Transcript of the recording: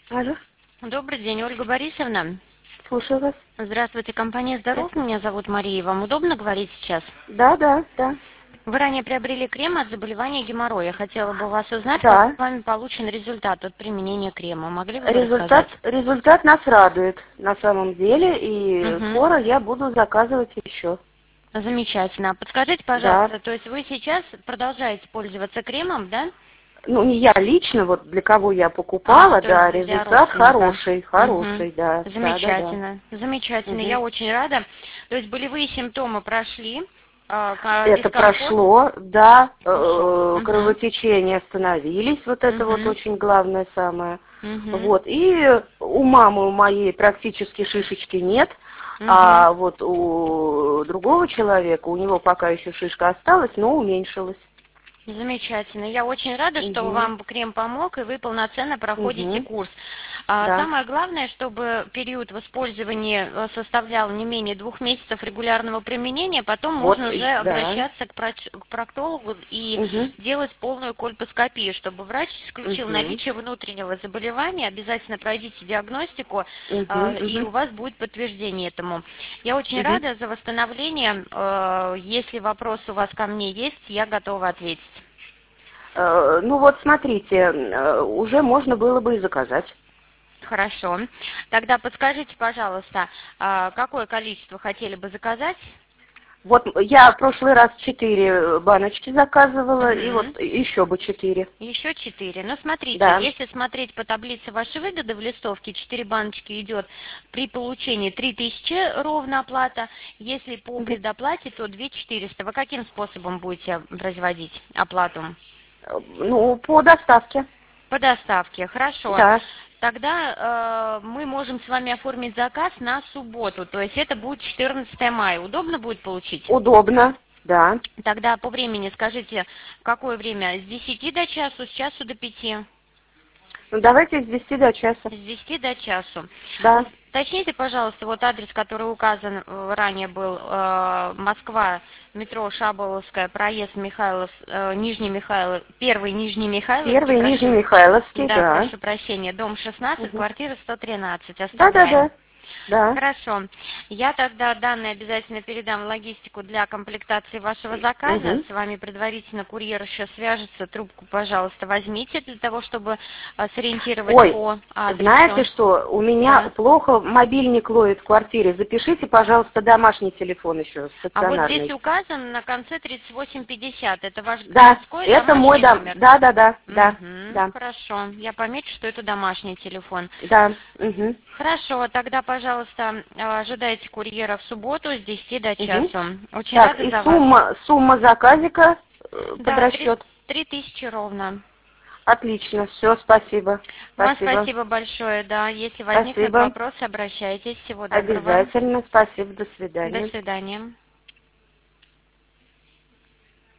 Алло, Добрый день, Ольга Борисовна. слушаю вас. Здравствуйте, компания «Здоров». Меня зовут Мария. Вам удобно говорить сейчас? Да, да, да. Вы ранее приобрели крем от заболевания геморроя. Хотела бы у вас узнать, как Да. с вами получен результат от применения крема. Могли бы вы рассказать? Результат нас радует на самом деле, и Угу. скоро я буду заказывать еще. Замечательно. Подскажите, Да. пожалуйста, то есть вы сейчас продолжаете пользоваться кремом, да? Ну, не я лично, вот для кого я покупала, То есть да, для результат родственника. хороший, да, да, да, да. Замечательно. Замечательно. Мгм. Я очень рада. То есть болевые симптомы прошли, Это дискомфорт прошло, да, ушел. Угу. кровотечения остановились, вот это вот Угу. очень главное самое. Угу. Вот, и у мамы у моей практически шишечки нет, Угу. а вот у другого человека, у него пока еще шишка осталась, но уменьшилась. Замечательно. Я очень рада, что Угу, вам крем помог, и вы полноценно проходите угу, курс. да. Самое главное, чтобы период использования составлял не менее 2 месяцев регулярного применения, потом Вот, можно уже да. обращаться к проктологу и Угу, делать полную кольпоскопию, чтобы врач исключил угу, наличие внутреннего заболевания. Обязательно пройдите диагностику, угу, и у угу, вас будет подтверждение этому. Я очень угу. рада за восстановление. Если вопросы у вас ко мне есть, я готова ответить. Ну вот смотрите, уже можно было бы и заказать. Хорошо. Тогда подскажите, пожалуйста, какое количество хотели бы заказать? Вот я в прошлый раз 4 баночки заказывала, и Угу. вот еще бы 4. Еще 4. Ну, смотрите, Да. если смотреть по таблице вашей выгоды в листовке, 4 баночки идет при получении 3000 ровно оплата. Если по Мгм. предоплате, то 2400. Вы каким способом будете производить оплату? Ну, по доставке. По доставке, хорошо. Да. Тогда мы можем с вами оформить заказ на субботу, то есть это будет 14 мая. Удобно будет получить? Удобно. Да. Тогда по времени скажите, какое время? С 10 до часу, с часу до 5? Ну, давайте с 10 до часа. С 10 до часу. Да. Уточните, пожалуйста, вот адрес, который указан ранее был, Москва, метро Шаболовская, проезд Михайлов, Нижний Михайлов, первый Нижний Михайловский, Первый прошу, Нижнемихайловский, да, да. прошу прощения, дом 16, Угу. квартира 113, Да, да, оставляем. да. Да. Хорошо. Я тогда данные обязательно передам в логистику для комплектации вашего заказа. Угу. С вами предварительно курьер еще свяжется. Трубку, пожалуйста, возьмите для того, чтобы сориентировать Ой, по знаете адресу. что, у меня Да. плохо мобильник ловит в квартире. Запишите, пожалуйста, домашний телефон еще, А вот здесь стационарный. указан на конце 3850. Это ваш Да, городской это мой домашний дом. номер. Да, да, да, да, Угу, да, хорошо. Я помечу, что это домашний телефон. да. Угу. Хорошо, тогда, пожалуйста, ожидайте курьера в субботу с 10 до Угу. часу. Очень Так, рада и за вас. сумма заказика под Да, расчет. 3000 ровно. Отлично, все, спасибо. Вам Спасибо. спасибо большое, да. Если возникнут Спасибо. вопросы, обращайтесь. Всего доброго. Обязательно. Спасибо. До До свидания. свидания.